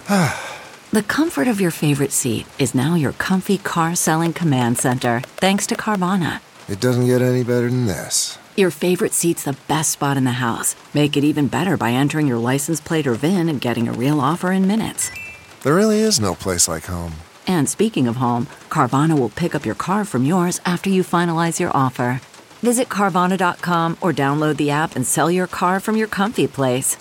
The comfort of your favorite seat is now your comfy car selling command center, thanks to Carvana. It doesn't get any better than this. Your favorite seat's the best spot in the house. Make it even better by entering your license plate or VIN and getting a real offer in minutes. There really is no place like home. And speaking of home, Carvana will pick up your car from yours after you finalize your offer. Visit Carvana.com or download the app and sell your car from your comfy place.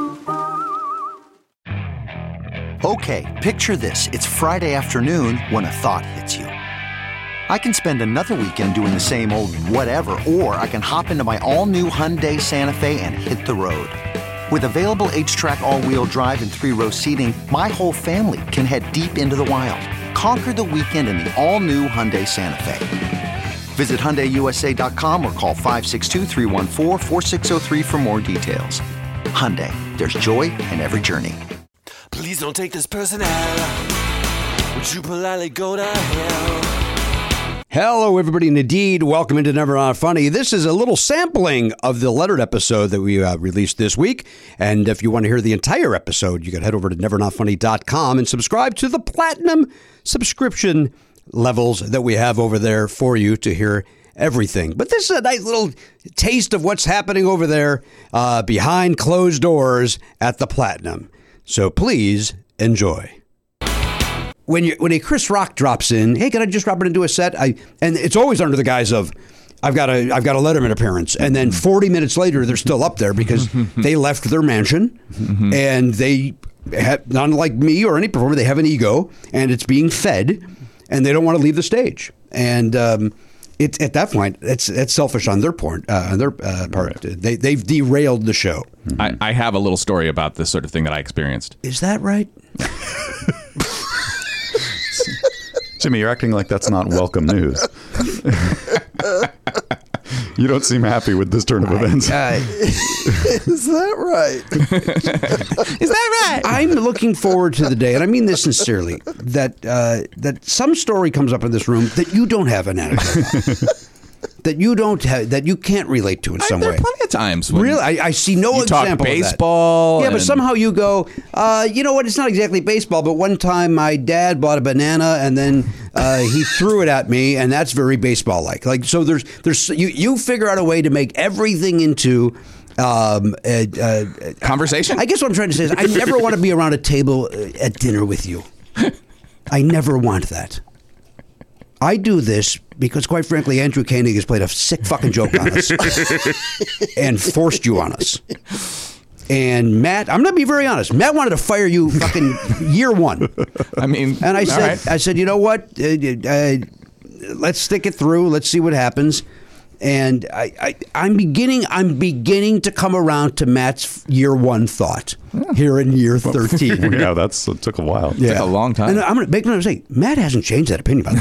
Okay, picture this. It's Friday afternoon when a thought hits you. I can spend another weekend doing the same old whatever, or I can hop into my all-new Hyundai Santa Fe and hit the road. With available H-Track all-wheel drive and 3-row seating, my whole family can head deep into the wild. Conquer the weekend in the all-new Hyundai Santa Fe. Visit HyundaiUSA.com or call 562-314-4603 for more details. Hyundai, there's joy in every journey. Please don't take this person out. Would you politely go to hell? Hello, everybody, and indeed, welcome into Never Not Funny. This is a little sampling of the lettered episode that we released this week. And if you want to hear the entire episode, you can head over to nevernotfunny.com and subscribe to the platinum subscription levels that we have over there for you to hear everything. But this is a nice little taste of what's happening over there behind closed doors at the Platinum. So please enjoy. When a Chris Rock drops in, hey, can I just drop it into a set? And it's always under the guise of, I've got a Letterman appearance, and then 40 minutes later they're still up there because they left their mansion, and they have, not like me or any performer, they have an ego, and it's being fed, and they don't want to leave the stage. And it's at that point, it's selfish on their part. Right. They've derailed the show. I have a little story about this sort of thing that I experienced. Is that right? Jimmy, you're acting like that's not welcome news. You don't seem happy with this turn of events. Is that right? Is that right? I'm looking forward to the day, and I mean this sincerely, that some story comes up in this room that you don't have an anecdote. That you don't have, that you can't relate to in some there way. There are plenty of times when really, I see no example talk baseball. Of that. Yeah, but somehow you go, you know what? It's not exactly baseball, but one time my dad bought a banana and then he threw it at me, and that's very baseball-like. Like, so there's you figure out a way to make everything into conversation. I guess what I'm trying to say is I never want to be around a table at dinner with you. I never want that. I do this because, quite frankly, Andrew Koenig has played a sick fucking joke on us and forced you on us. And Matt, I'm going to be very honest. Matt wanted to fire you fucking year one. I mean, and I said, you know what? Let's stick it through. Let's see what happens. And I'm beginning to come around to Matt's year one thought here in year 13. Yeah, it took a while. Yeah. It took a long time. And I'm going to make no mistake. Matt hasn't changed that opinion, by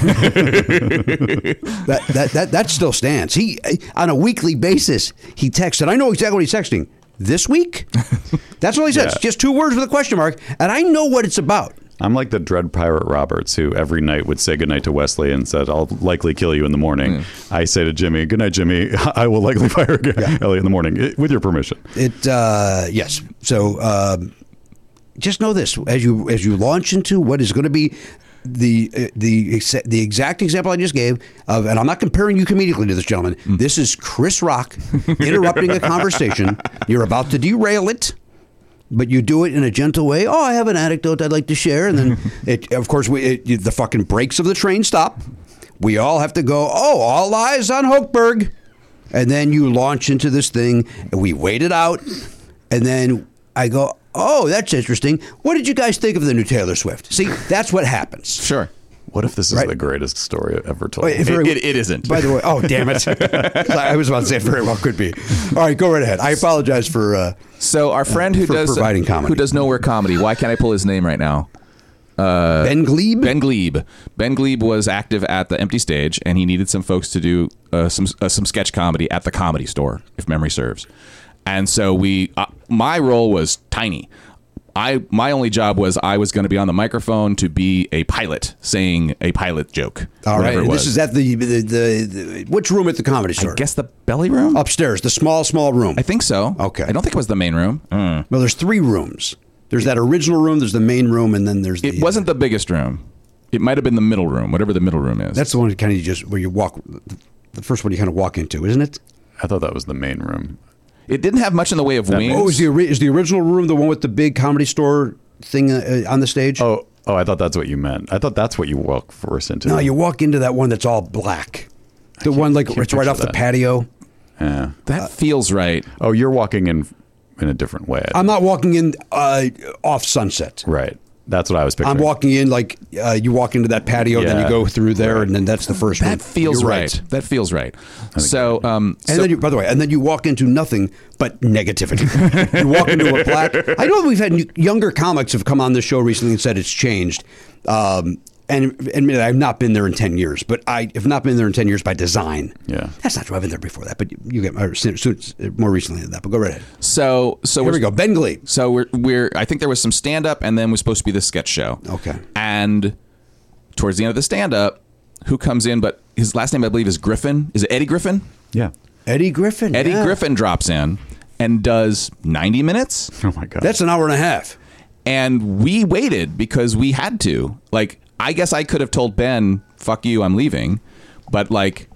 the way. that still stands. He, on a weekly basis, he texts, and I know exactly what he's texting. This week? That's all he says. Yeah. Just 2 words with a question mark, and I know what it's about. I'm like the Dread Pirate Roberts, who every night would say goodnight to Wesley and said, I'll likely kill you in the morning. I say to Jimmy, good night, Jimmy. I will likely fire Elliot in the morning, with your permission. Yes. So just know this. As you launch into what is going to be the exact example I just gave of, and I'm not comparing you comedically to this gentleman. This is Chris Rock interrupting a conversation. You're about to derail it. But you do it in a gentle way. Oh, I have an anecdote I'd like to share. And then, of course, the fucking brakes of the train stop. We all have to go, oh, all eyes on Hochberg. And then you launch into this thing. And we wait it out. And then I go, oh, that's interesting. What did you guys think of the new Taylor Swift? See, that's what happens. Sure. What if this is the greatest story ever told? It isn't. By the way, oh, damn it. I was about to say it very well could be. All right, go right ahead. I apologize for so our friend who does providing comedy. Who does Nowhere Comedy. Why can't I pull his name right now? Ben Glebe? Ben Glebe. Ben Glebe was active at the Empty Stage, and he needed some folks to do some sketch comedy at the Comedy Store, if memory serves. And so my role was tiny. My only job was I was going to be on the microphone to be a pilot saying a pilot joke. All right. This is at the which room at the Comedy Store? I guess the belly room? Upstairs, the small room. I think so. Okay. I don't think it was the main room. Well, there's 3 rooms. There's that original room, there's the main room, and then there's the... It wasn't the biggest room. It might have been the middle room, whatever the middle room is. That's the one kind of just where you walk... The first one you kind of walk into, isn't it? I thought that was the main room. It didn't have much in the way of wings. Oh, is the original room the one with the big Comedy Store thing on the stage? Oh, I thought that's what you meant. I thought that's what you walk first into. No, you walk into that one that's all black. The one like it's right off the patio. Yeah. That feels right. Oh, you're walking in a different way. I'm not walking in off Sunset. Right. That's what I was picturing. I'm walking in like you walk into that patio, then you go through there, and then that's the first room. That feels You're right. That feels right. So, then you, by the way, and then you walk into nothing but negativity. You walk into a black. I know we've had younger comics have come on this show recently and said it's changed. And admit I've not been there in 10 years, but I have not been there in 10 years by design. Yeah, that's not true. I've been there before that, but you get more recently than that. But go right ahead. So here we go. Ben Gleib. So we're. I think there was some stand up, and then was supposed to be the sketch show. Okay. And towards the end of the stand up, who comes in? But his last name I believe is Griffin. Is it Eddie Griffin? Yeah. Eddie Griffin. Eddie Griffin drops in and does 90 minutes. Oh my god. That's an hour and a half. And we waited because we had to. Like, I guess I could have told Ben, "Fuck you, I'm leaving," but like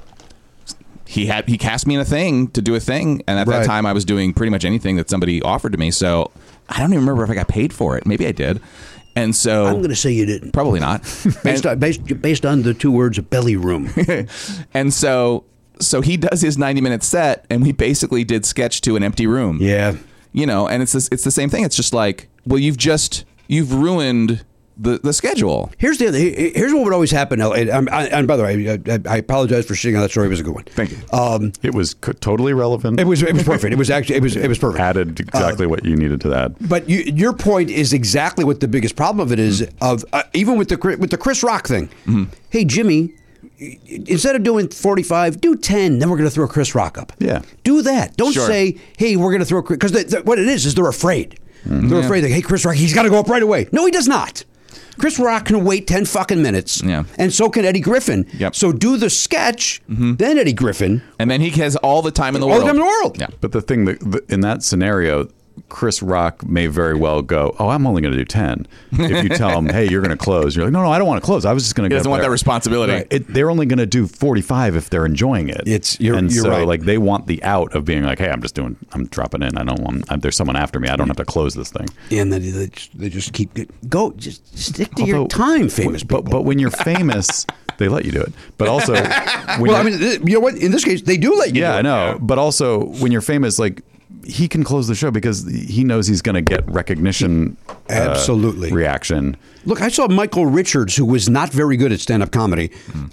he cast me in a thing to do a thing, and at that time I was doing pretty much anything that somebody offered to me. So I don't even remember if I got paid for it. Maybe I did. And so I'm going to say you didn't. Probably not. based on the two words belly room. And so he does his 90-minute set, and we basically did sketch to an empty room. Yeah. You know, and it's the same thing. It's just like, well, you've ruined the schedule. Here's what would always happen. And by the way, I apologize for shitting on that story. It was a good one. Thank you. It was totally relevant. It was perfect. It was actually it was perfect. Added exactly what you needed to add. But your point is exactly what the biggest problem of it is. Of even with the Chris Rock thing. Mm-hmm. Hey Jimmy, instead of doing 45, do 10. Then we're going to throw Chris Rock up. Yeah. Do that. Don't say, hey, we're going to throw because what it is they're afraid. Mm-hmm. They're afraid that hey Chris Rock, he's got to go up right away. No, he does not. Chris Rock can wait 10 fucking minutes, and so can Eddie Griffin. Yep. So do the sketch, then Eddie Griffin. And then he has all the time in the world. All the time in the world. Yeah. But the thing in that scenario, Chris Rock may very well go, oh, I'm only going to do 10. If you tell him, hey, you're going to close. You're like, no, I don't want to close. I was just going to go. He doesn't want that responsibility. Right. They're only going to do 45 if they're enjoying it. You're right. Like they want the out of being like, hey, I'm dropping in. I don't want, there's someone after me. I don't have to close this thing. And then they just keep, just stick to your time, famous people. But when you're famous, they let you do it. But also, you know what? In this case, they do let you do it. Yeah, I know. But also, when you're famous, like, he can close the show because he knows he's going to get recognition. Absolutely. Reaction. Look, I saw Michael Richards, who was not very good at stand-up comedy,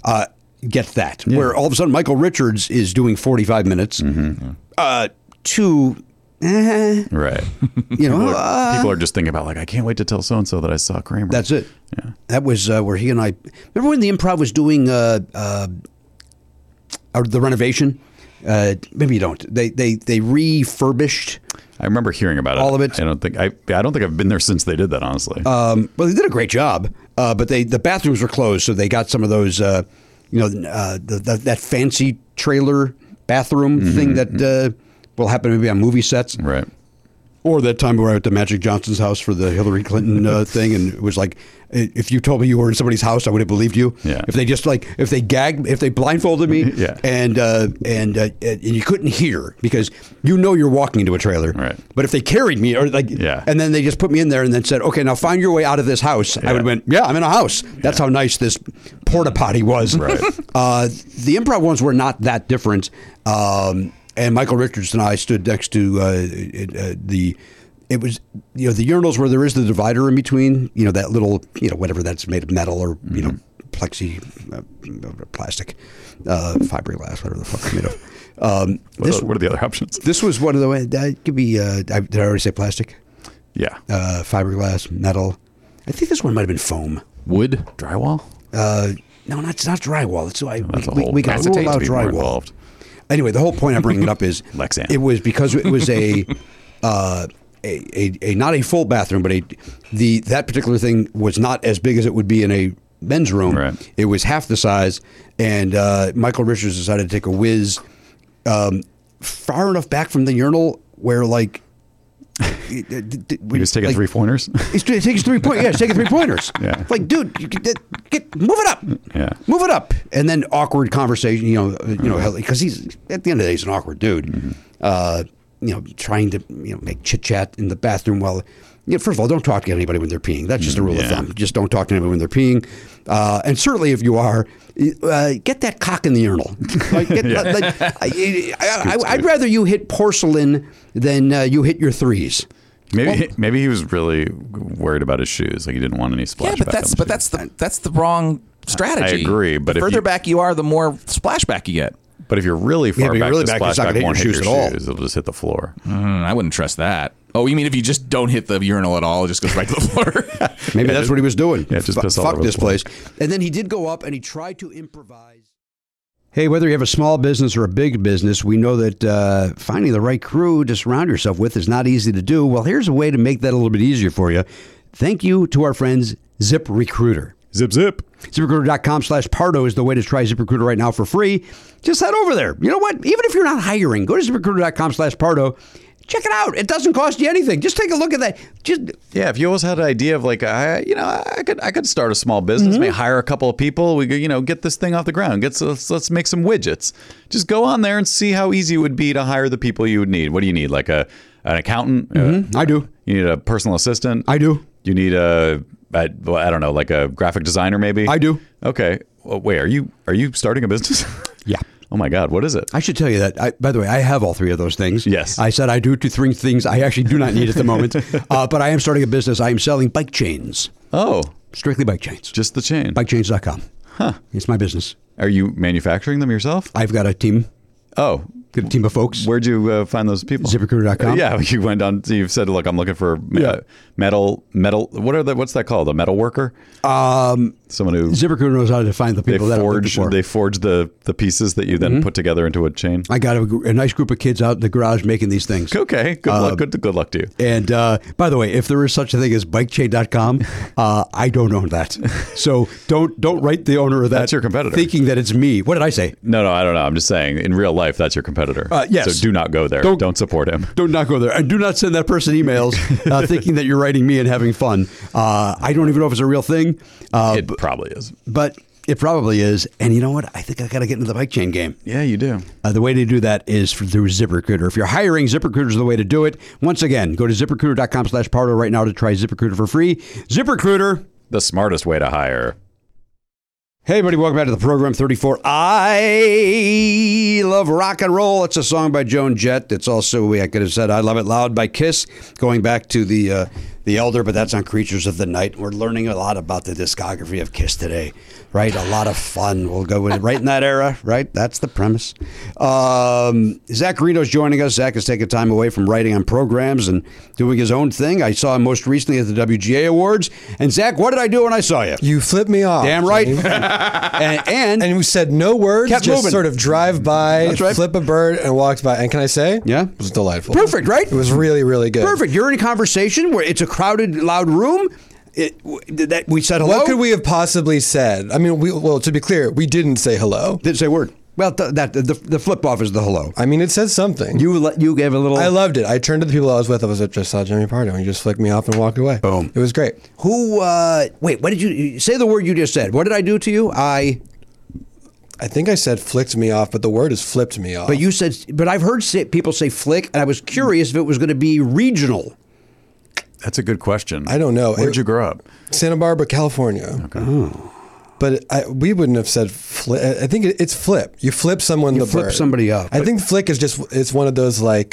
get that. Yeah. Where all of a sudden Michael Richards is doing 45 minutes to... right. You know, people are just thinking about like, I can't wait to tell so-and-so that I saw Kramer. That's it. Yeah. That was where he and I... Remember when the Improv was doing the renovation? Maybe you don't. They refurbished. I remember hearing about all of it. I don't think I've been there since they did that. Honestly, well, they did a great job. But the bathrooms were closed, so they got some of those. That fancy trailer bathroom thing that will happen maybe on movie sets, right? Or that time we were at the Magic Johnson's house for the Hillary Clinton thing, and it was like, if you told me you were in somebody's house, I would have believed you. Yeah. If they blindfolded me, yeah. and you couldn't hear because you're walking into a trailer. Right. But if they carried me and then they just put me in there and then said, okay, now find your way out of this house, I would have went, yeah, I'm in a house. That's how nice this porta potty was. Right. The Improv ones were not that different. And Michael Richards and I stood next to the urinals where there is the divider in between, that little, whatever that's made of metal or, plexi, plastic, fiberglass, whatever the fuck it's made of. What are the other options? This was one of the, it could be, did I already say plastic? Yeah. Fiberglass, metal. I think this one might have been foam. Wood? Drywall? No, it's not drywall. We got acetate rule out to be more drywall. Involved. Anyway, the whole point I'm bringing it up is Lexan. It was because it was a not a full bathroom, but that particular thing was not as big as it would be in a men's room. Right. It was half the size, and Michael Richards decided to take a whiz far enough back from the urinal where, like, He was taking 3-pointers. He's taking 3-pointers. Yeah, he's taking 3-pointers. Yeah. Like, dude, move it up. Yeah. Move it up. And then awkward conversation. Because he's at the end of the day, he's an awkward dude. Mm-hmm. Trying to make chit chat in the bathroom while. First of all, don't talk to anybody when they're peeing. That's just a rule of thumb. Just don't talk to anybody when they're peeing. And certainly, if you are, get that cock in the urinal. I'd rather you hit porcelain than you hit your threes. Maybe he was really worried about his shoes. Like he didn't want any splashback. Yeah, that's the wrong strategy. I agree, but the further back you are, the more splashback you get. But if you're really far back, the splashback won't hit your shoes. It'll just hit the floor. I wouldn't trust that. Oh, you mean if you just don't hit the urinal at all, it just goes right to the floor? Maybe that's what he was doing. Yeah, just piss all fuck over this the place. And then he did go up and he tried to improvise. Hey, whether you have a small business or a big business, we know that finding the right crew to surround yourself with is not easy to do. Well, here's a way to make that a little bit easier for you. Thank you to our friends ZipRecruiter. Zip, zip. ZipRecruiter.com/Pardo is the way to try ZipRecruiter right now for free. Just head over there. You know what? Even if you're not hiring, go to ZipRecruiter.com/Pardo. Check it out. It doesn't cost you anything. Just take a look at that. If you always had an idea of like, I could start a small business, maybe hire a couple of people. We could, get this thing off the ground. Let's make some widgets. Just go on there and see how easy it would be to hire the people you would need. What do you need? Like an accountant? I do. You need a personal assistant? I do. You need I don't know, like a graphic designer maybe? I do. Okay. Well, wait, are you starting a business? Yeah. Oh my God, what is it? I should tell you that. By the way, I have all three of those things. Yes. I said I do 2-3 things I actually do not need at the moment. But I am starting a business. I am selling bike chains. Oh. Strictly bike chains. Just the chain. Bikechains.com. Huh. It's my business. Are you manufacturing them yourself? I've got a team. Oh. Got a team of folks. Where'd you find those people? ZipRecruiter.com. Yeah, you went on. You've said, look, I'm looking for metal. What's that called? A metal worker? Someone who ZipRecruiter knows how to find the people that they forge the pieces that you then put together into a chain. I got a nice group of kids out in the garage making these things. Okay, good luck. Good luck to you. And by the way, if there is such a thing as bikechain.com, I don't own that. So don't write the owner of that. That's your competitor. Thinking that it's me. What did I say? No, I don't know. I'm just saying in real life, that's your competitor. Yes. So do not go there. Don't support him. Do not go there. And do not send that person emails thinking that you're writing me and having fun. I don't even know if it's a real thing. It probably is. But it probably is. And you know what? I think I got to get into the bike chain game. Yeah, you do. The way to do that is through ZipRecruiter. If you're hiring, ZipRecruiter is the way to do it. Once again, go to ZipRecruiter.com/Pardo right now to try ZipRecruiter for free. ZipRecruiter. The smartest way to hire. Hey, everybody, welcome back to the program 34. I Love Rock and Roll. It's a song by Joan Jett. It's also, I could have said, I Love It Loud by Kiss, going back to the Elder, but that's on Creatures of the Night. We're learning a lot about the discography of Kiss today, right? A lot of fun. We'll go with it right in that era, right? That's the premise. Zach Reno's joining us. Zach has taken time away from writing on programs and doing his own thing. I saw him most recently at the WGA Awards. And Zach, what did I do when I saw you? You flipped me off. Damn right. and we said no words, kept just moving. Sort of drive by, That's right. flip a bird, and walked by. And can I say? Yeah. It was delightful. Perfect, right? It was really, really good. Perfect. You're in a conversation where it's a crowded, loud room. That we said hello. What could we have possibly said? I mean, to be clear, we didn't say hello. Didn't say a word. Well, the flip off is the hello. I mean, it says something. You gave a little. I loved it. I turned to the people I was with. I just saw Jimmy Pardo, and he just flicked me off and walked away. Boom. It was great. Wait, what did you say? The word you just said. What did I do to you? I think I said flicked me off, but the word is flipped me off. But you said. But I've heard people say flick, and I was curious if it was going to be regional. That's a good question. I don't know. Where'd you grow up? Santa Barbara, California. Okay. Oh. But we wouldn't have said flip. I think it's flip. You flip someone the bird. You flip somebody up. I think flick is it's one of those like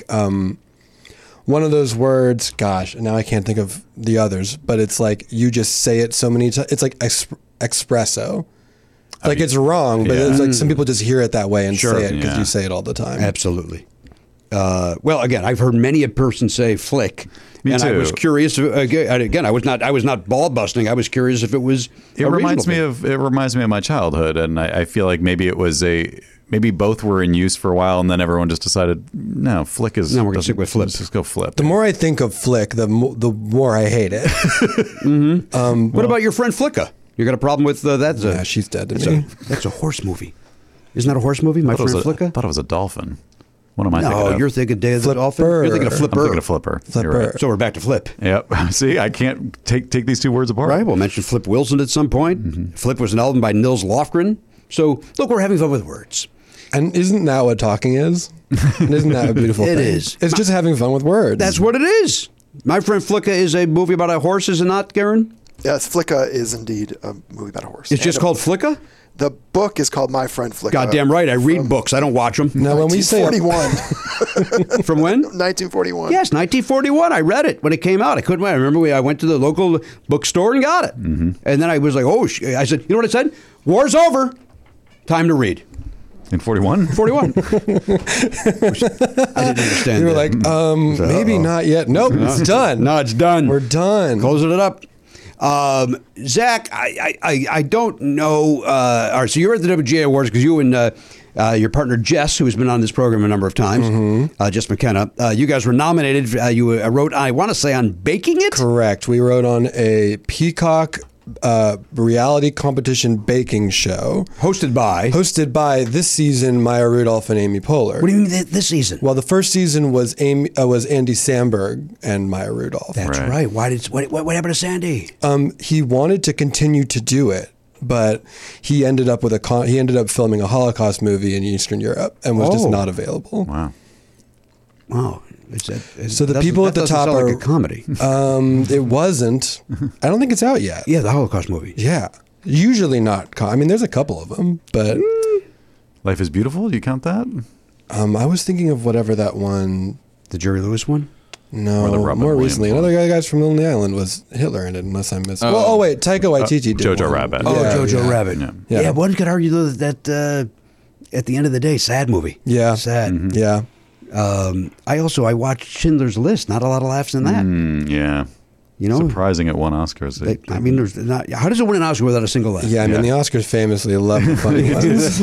one of those words. Gosh, now I can't think of the others. But it's like you just say it so many times. It's like espresso. Like it's wrong, but it's like some people just hear it that way and say it because you say it all the time. Absolutely. Well, again, I've heard many a person say flick. Me and too. I was curious. Again, I was not ball busting. I was curious if it was. It reminds me of my childhood, and I feel like maybe it was maybe both were in use for a while, and then everyone just decided, no, flick is. No, we're gonna stick with flip. Let's just go flip. The more I think of flick, the more I hate it. Mm-hmm. What about your friend Flicka? You got a problem with that? Yeah, she's dead to me. That's a horse movie. Isn't that a horse movie? My friend Flicka. I thought it was a dolphin. What am I thinking No, of? you're thinking Day of the Flipper. Dolphin. You're thinking of I'm Flipper. thinking of Flipper. You're Flipper. right. So we're back to Flip. Yep. See, I can't take these two words apart. Right. We'll mention Flip Wilson at some point. Flip was an album by Nils Lofgren. So look, we're having fun with words. And isn't that what talking is? And isn't that a beautiful It thing? is. It's just having fun with words. That's what it is. My Friend Flicka is a movie about a horse, is it not, Garen? Yes, Flicka is indeed a movie about a horse. It's just And called Flicka? The book is called My Friend Flicka. Goddamn right. I read books. I don't watch them. Now, when we say 1941. From when? 1941. Yes, 1941. I read it when it came out. I couldn't wait. I remember I went to the local bookstore and got it. And then I was like, I said, you know what I said? War's over. Time to read. In 41? 41. I didn't understand you were that. like, maybe not yet. Nope, it's done. No, it's done. We're done. Closing it up. Zach, I don't know. All right, so you're at the WGA Awards because you and your partner Jess, who has been on this program a number of times, Jess McKenna, you guys were nominated. You wrote, I want to say, on Baking It? Correct. We wrote on a Peacock reality competition baking show. Hosted by this season, Maya Rudolph and Amy Poehler. What do you mean this season? Well, the first season was Andy Samberg and Maya Rudolph. That's right. What happened to Sandy? He wanted to continue to do it, but he ended up filming a Holocaust movie in Eastern Europe and was just not available. Wow. Wow. So the people at the top are like a comedy. It wasn't. I don't think it's out yet. Yeah, the Holocaust movie. Yeah, usually not. I mean, there's a couple of them, but Life is Beautiful? Do you count that? I was thinking of whatever that one. The Jerry Lewis one? No, Or the Robin more Williams recently. one. Another guy from Lonely Island was Hitler in it, unless I missed. Oh wait, Taika Waititi did Jojo one. Rabbit. Oh, Yeah, Jojo yeah. Rabbit. Yeah. Yeah, one could argue though that at the end of the day, sad movie. Yeah. Sad. Yeah. I watched Schindler's List. Not a lot of laughs in that. Yeah. You know, Surprising it won Oscars. I mean, there's not. How does it win an Oscar without a single laugh? Yeah, I mean, the Oscars famously love the funny ones.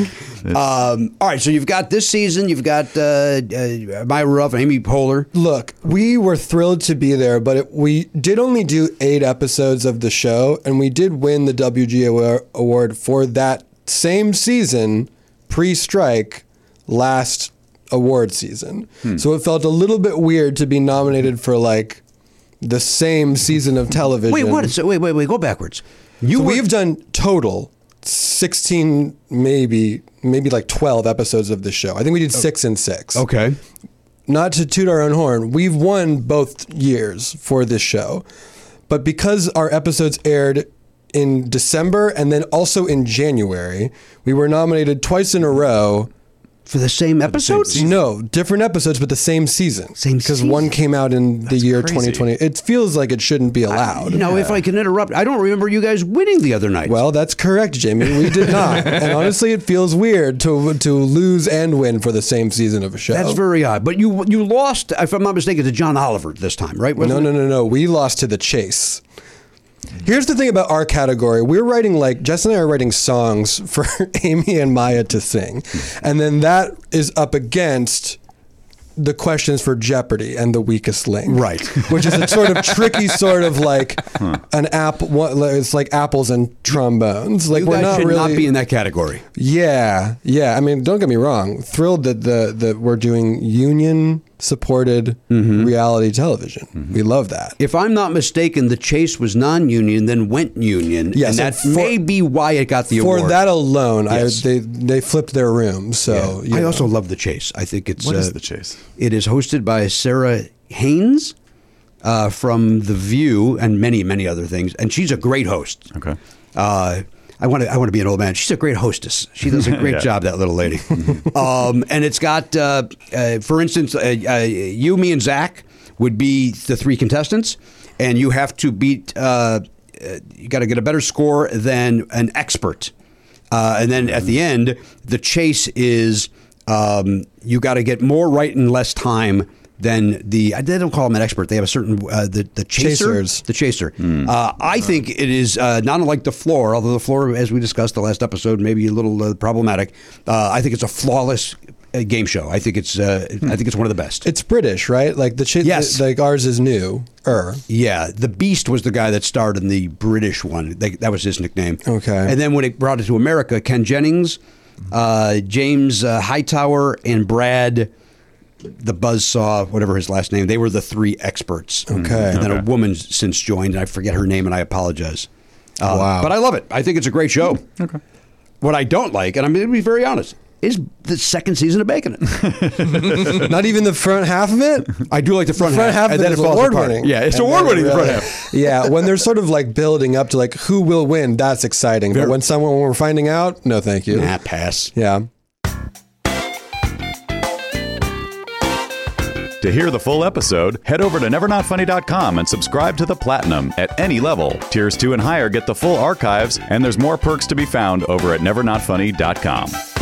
All right, so you've got this season. You've got Maya Rudolph and Amy Poehler. Look, we were thrilled to be there, but we did only do 8 episodes of the show, and we did win the WGA award for that same season, pre-strike, last award season. So it felt a little bit weird to be nominated for like the same season of television. Wait, what? So, wait, go backwards. We've done total 16, maybe like 12 episodes of the show. I think we did 6 and 6. Okay. Not to toot our own horn, we've won both years for this show. But because our episodes aired in December and then also in January, we were nominated twice in a row. For the same episodes? No, different episodes, but the same season. Same Because season. one came out in the year crazy. 2020. It feels like it shouldn't be allowed. If I can interrupt, I don't remember you guys winning the other night. Well, that's correct, Jamie. We did not. And honestly, it feels weird to lose and win for the same season of a show. that's very odd. But you lost, if I'm not mistaken, to John Oliver this time, right? No. We lost to The Chase. Here's the thing about our category. We're writing, Jess and I are writing songs for Amy and Maya to sing. And then that is up against the questions for Jeopardy and The Weakest Link. Right. Which is a sort of tricky sort of an apple. It's like apples and trombones. You we're guys not should really. not be in that category. Yeah. I mean, don't get me wrong. Thrilled that we're doing union-supported reality television. We love that. If I'm not mistaken, The Chase was non-union, then went union. Yes, and that may be why it got the award. For that alone, Yes. they flipped their room. So I also love The Chase. I think it's What is The Chase? It is hosted by Sarah Haynes from The View and many other things, and she's a great host. Okay. I want to be an old man. She's a great hostess. She does a great job, that little lady. And it's got, for instance, you, me, and Zach would be the 3 contestants, and you have to beat. You got to get a better score than an expert, and then at the end, the chase is you got to get more right in less time than they don't call them an expert. They have a certain the chaser. Chasers. The chaser. I think it is not unlike The Floor, although The Floor, as we discussed the last episode, may be a little problematic. I think it's a flawless game show. I think it's one of the best. It's British, right? Like Yes. like ours is new. Yeah, the Beast was the guy that starred in the British one. That was his nickname. Okay. And then when it brought it to America, Ken Jennings, James Hightower, and Brad. the Buzzsaw, whatever his last name, they were the three experts. Okay. And then a woman since joined, and I forget her name, and I apologize. Wow. But I love it. I think it's a great show. Okay. What I don't like, and I'm going to be very honest, is the second season of Bacon It. Not even the front half of it? I do like the front, Front half and of then it it is falls apart. award-winning. Yeah, it's And award-winning, then the front really- half. Yeah, when they're sort of like building up to like who will win, that's exciting. But when we're finding out, no thank you. Nah, pass. Yeah. To hear the full episode, head over to nevernotfunny.com and subscribe to the Platinum at any level. Tiers 2 and higher get the full archives, and there's more perks to be found over at nevernotfunny.com.